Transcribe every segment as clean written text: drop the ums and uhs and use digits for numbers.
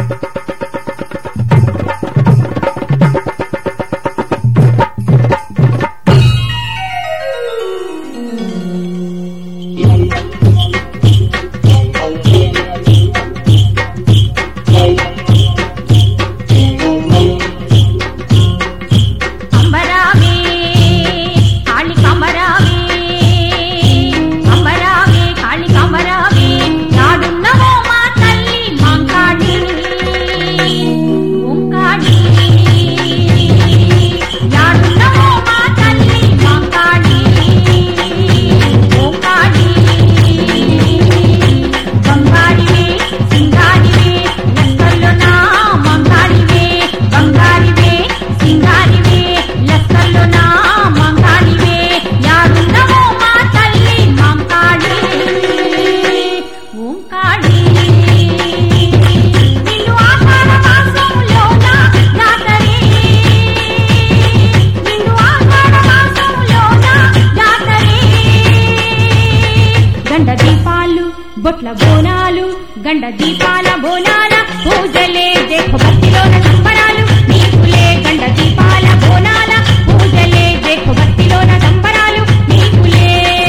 బొట్ల బోనాలు గండ దీపాల బోనాల పూజలే దేఖో భక్తిలోన సంబరాలు నీకులే గండ దీపాల బోనాల పూజలే దేఖో భక్తిలోన సంబరాలు నీకులే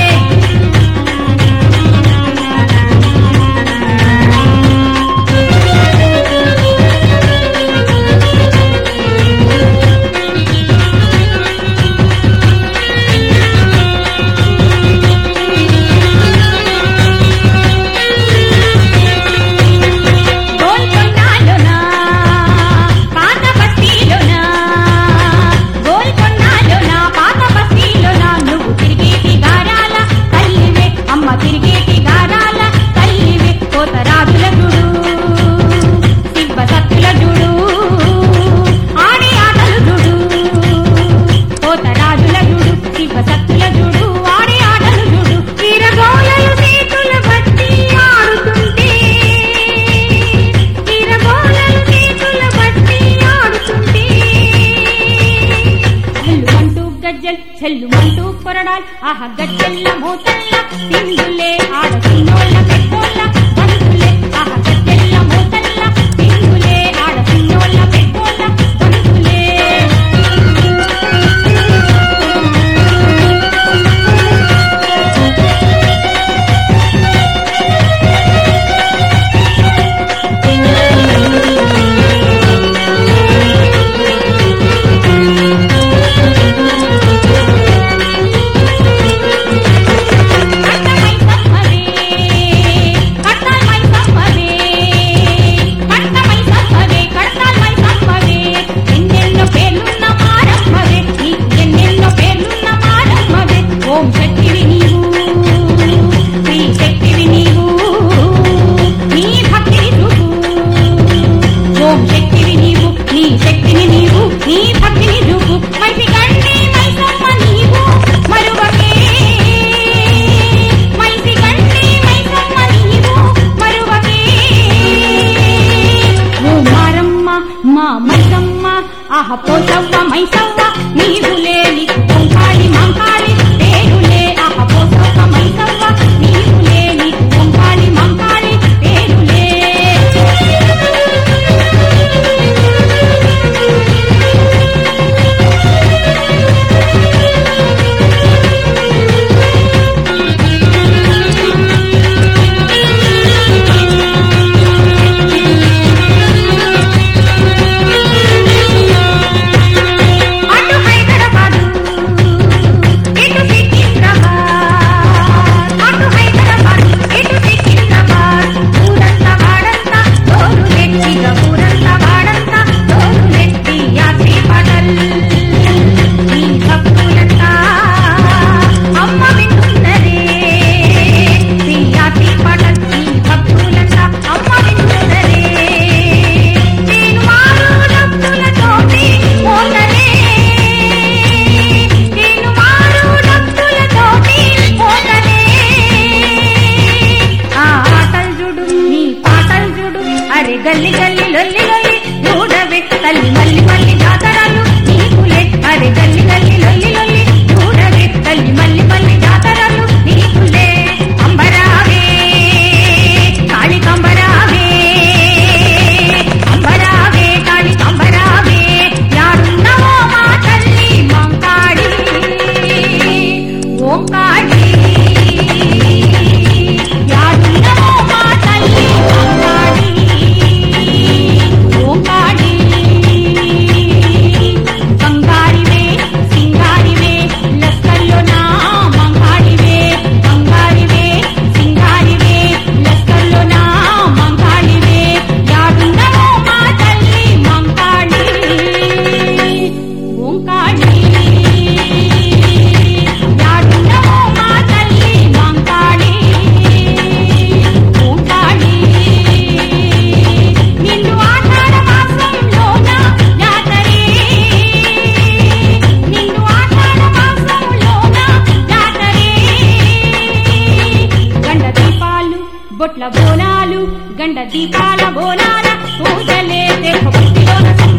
చెల్లుమంటూ కొరడాల్ ఆహ గజ్జెల్ల మోతల్ల సింగులే ఆడ సిన్నోళ్ళ పెద్దోళ్ళ బంతులే ఆహ గజ్జెల్ల మోతల్ల సింగులే ఆడ సిన్నోళ్ళ పెద్దోళ్ళ బంతులే ఆహ పోసవ్వ మైసవ్వ నీవులేని ఓంకాళి మంకాళి పేరులే ఆహ పోసవ్వ మైసవ్వ నీవులేని ఓంకాళి మంకాళి పేరులే గల్లి గల్లి లొల్లి లొల్లి చూడబెట్టు తల్లి మల్లి మల్లి జాతరలు నీకులే అరే గల్లి గల్లి లొల్లి లొల్లి చూడబెట్టు తల్లి మల్లి మల్లి జాతరలు నీకులే అంబరావే కాళికంబరావే దీపాల బోనాల పూజలే దేహ భక్తిలోన